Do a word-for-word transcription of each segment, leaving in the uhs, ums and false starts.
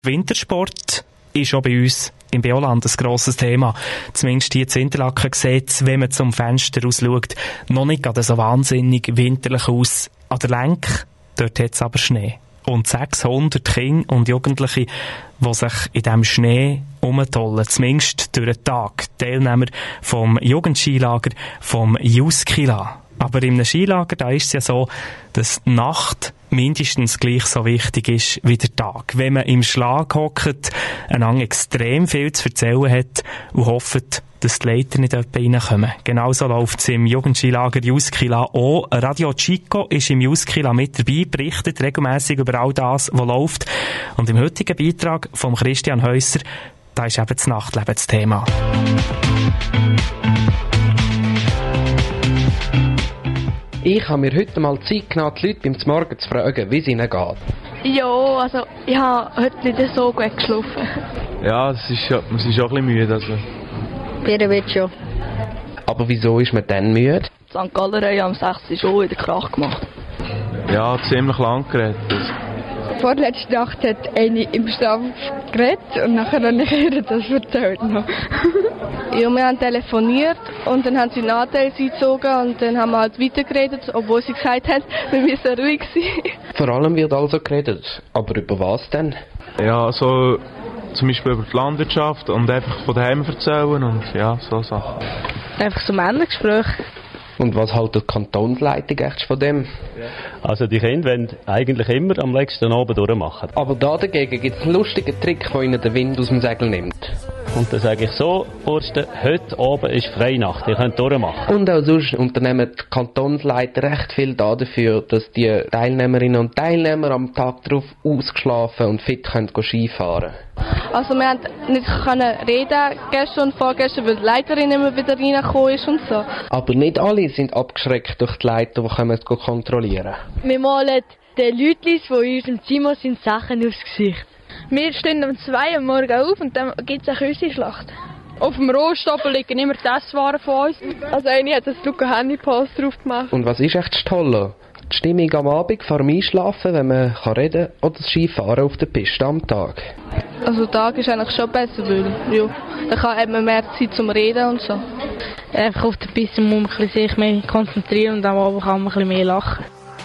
Wintersport ist auch bei uns im Bioland ein grosses Thema. Zumindest hier in Interlaken sieht es, wenn man zum Fenster raus schaut, noch nicht gerade so wahnsinnig winterlich aus. An der Lenk, dort hat es aber Schnee. Und sechshundert Kinder und Jugendliche, die sich in diesem Schnee umtollen, zumindest durch den Tag. Teilnehmer vom Jugendskilager vom Juskila. Aber in einem Skilager, da ist es ja so, dass die Nacht mindestens gleich so wichtig ist wie der Tag. Wenn man im Schlag hockt, einander extrem viel zu erzählen hat und hofft, dass die Leiter nicht etwa reinkommen. Genauso läuft es im Jugendskilager Juskila auch. Radio Chico ist im Juskila mit dabei, berichtet regelmässig über all das, was läuft. Und im heutigen Beitrag von Christian Häusser, da ist eben das Nachtleben das Thema. Ich habe mir heute mal Zeit genommen, die Leute beim Morgen zu fragen, wie es ihnen geht. Ja, also ich habe heute nicht so gut geschlafen. Ja, es ist, man ist auch ein bisschen müde. Also. Jeder wird schon. Aber wieso ist man dann müde? Sankt Gallerei am sechs Uhr schon wieder Krach gemacht. Ja, ziemlich lang geredet. Vorletzte Nacht hat eine im Schlaf geredet und nachher habe ich ihr das erzählt noch. Ja, wir haben telefoniert und dann haben sie Nachteile eingezogen und dann haben wir halt weitergeredet, obwohl sie gesagt haben, wir müssen ruhig sein. Vor allem wird also geredet. Aber über was denn? Ja, so zum Beispiel über die Landwirtschaft und einfach von daheim erzählen und ja, so Sachen. Einfach so Männergespräche. Und was hält die Kantonsleitung echt von dem? Also die Kinder wollen eigentlich immer am letzten Abend durchmachen. Aber da dagegen gibt es einen lustigen Trick, der ihnen den Wind aus dem Segel nimmt. Und dann sage ich so, Bursten, heute Abend ist Freinacht, ihr könnt durchmachen. Und auch sonst unternehmen die Kantonsleiter recht viel dafür, dass die Teilnehmerinnen und Teilnehmer am Tag darauf ausgeschlafen und fit können Skifahren. Also wir konnten nicht reden gestern und vorgestern, weil die Leiterin immer wieder reingekommen ist und so. Aber nicht alle sind abgeschreckt durch die Leiter, die kommen zu kontrollieren. Wir malen den Leuten, die in unserem Zimmer sind, Sachen aufs Gesicht. Wir stehen um zwei Uhr morgens auf und dann gibt es eine Küssi-Schlacht. Auf dem Rohstapel liegen immer die Esswaren von uns. Also eine hat ein Luca Handy-Post drauf gemacht. Und was ist echt das Tolle? Die Stimmung am Abend vor dem Einschlafen, wenn man reden kann, oder das Skifahren auf der Piste am Tag? Also der Tag ist eigentlich schon besser, weil ja, dann hat man mehr Zeit zum Reden und so. Einfach auf der Piste muss man sich mehr konzentrieren und am Abend kann man ein bisschen mehr lachen.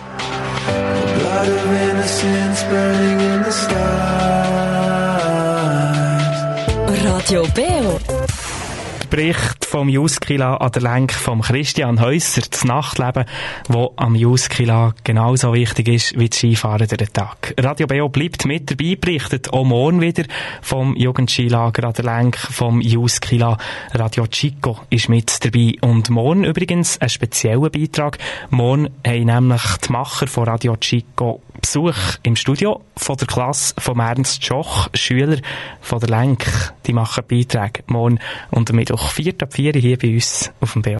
Radio Beo. Der Bericht vom Juskila an der Lenk von Christian Häusser, das Nachtleben, das am Juskila genauso wichtig ist wie das Skifahren durch den Tag. Radio Beo bleibt mit dabei, berichtet auch morgen wieder vom Jugendskilager an der Lenk vom Juskila. Radio Chico ist mit dabei. Und morgen übrigens ein spezieller Beitrag. Morgen haben nämlich die Macher von Radio Chico Besuch im Studio von der Klasse von Ernst Schoch, Schüler von der Lenk. Die machen Beiträge morgen und damit auch vier ab vier hier bei uns auf dem Beo.